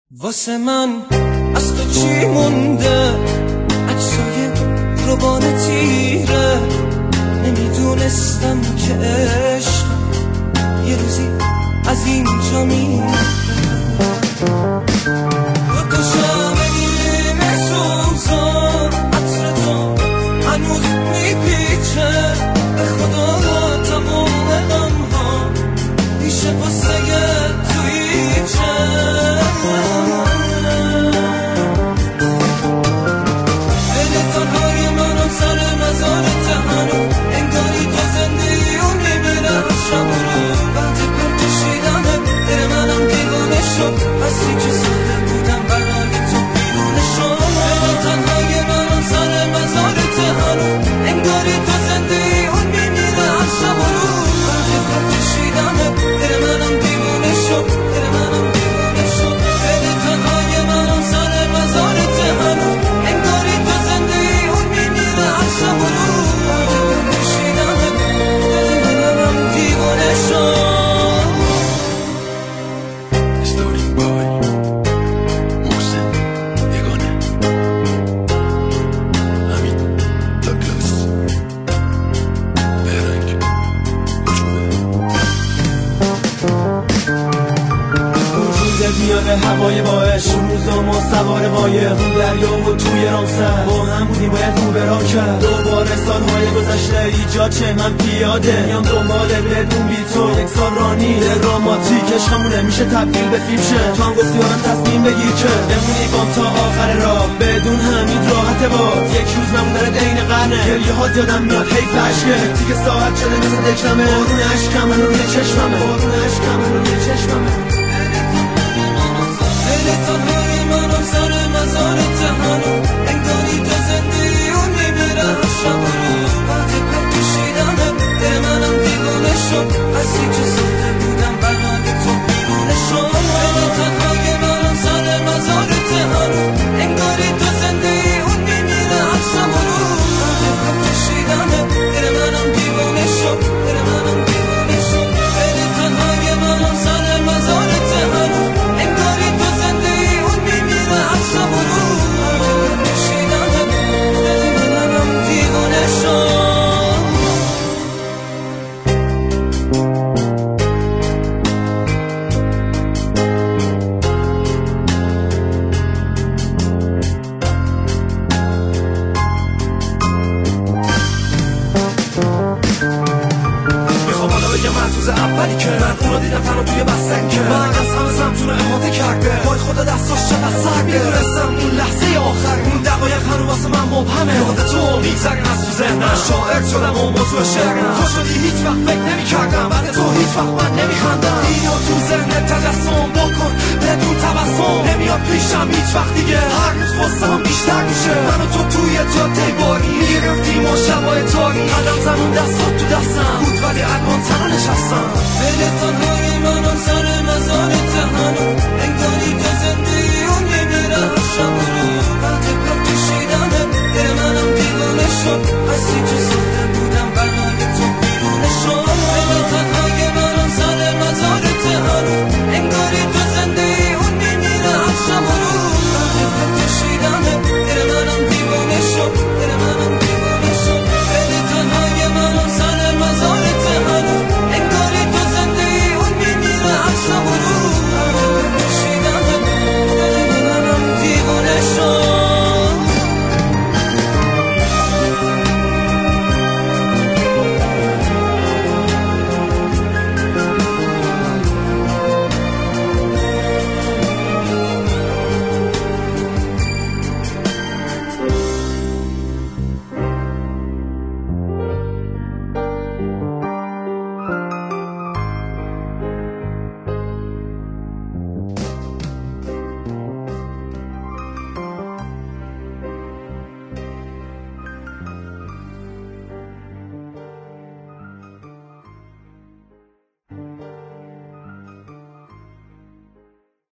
واسه من از تو چی مونده؟ عکسای روبان تیره. نمیدونستم که عشق یه روزی از اینجا میره. دو تا شمع نیمه سوزان عطر تو هنوز میپیچه. به خدا تمام غم‌ها میشه واسه توییچه. میاره هوای باش اون روزا ما سوار مایه اون دریا و توی رامسر با هم بودیم باید رو برا کرد. دوباره سالهای گذشته ایجاد چه من پیاده میام دنباله بدون بی تو. یک سال رانی دراماتیک عشقمونه میشه تبدیل به فیلم شه. تو هم گفتی آرم تصمیم بگیر که بمونی بام تا آخر راه بدون همین راحت باد. یک روز نموندن دین قرنه گریه هات یادم میاد حیف عشقه. دیگه ساعت شده مثل دکلمه بارون عشقم روی چشممه. بارون عشقم روی چشممه. تنهای منم سر مزار تهنم انگاری تو زندگیون میبرم شب و روز. وقتی پر کشیدمه دل منم دیوانه شد. از اینجا ساخته بودم برای تو بیرونه شد. تنهای منم سر مزار تهنم انگاری تو زندگیون میبرم شب و روز. وقتی پر کشیدمه دل منم دیوانه شد. دل منم دیوانه شد. تنهای منم سر مزار تهنم انگاری تو اولی که من اونو دیدم تنها توی بستن که من از همه سمتون احاطه کرده. وای خدا دستاش چقدر سرده. میدونستم اون لحظه آخر اون دقایق هنو واسه من مبهمه. یاد تو میگذرن از تو ذهنم شاعر شدم و موضوع شعرم. تو شدی هیچ وقت فکر نمی کردم بعد تو هیچ وقت من نمی خندم. اینو تو ذهنت تجسم بکن بدون تبسم. نمیاد پیشم هیچ وقت دیگه هر روز غصه‌ام بیشتر میشه. من و تو توی جاده باری میرفتیم و شبای تاری قدم زنون دستات تو دستم بود ولی الان تنها نشستم. تنهای منم سر مزار تهنم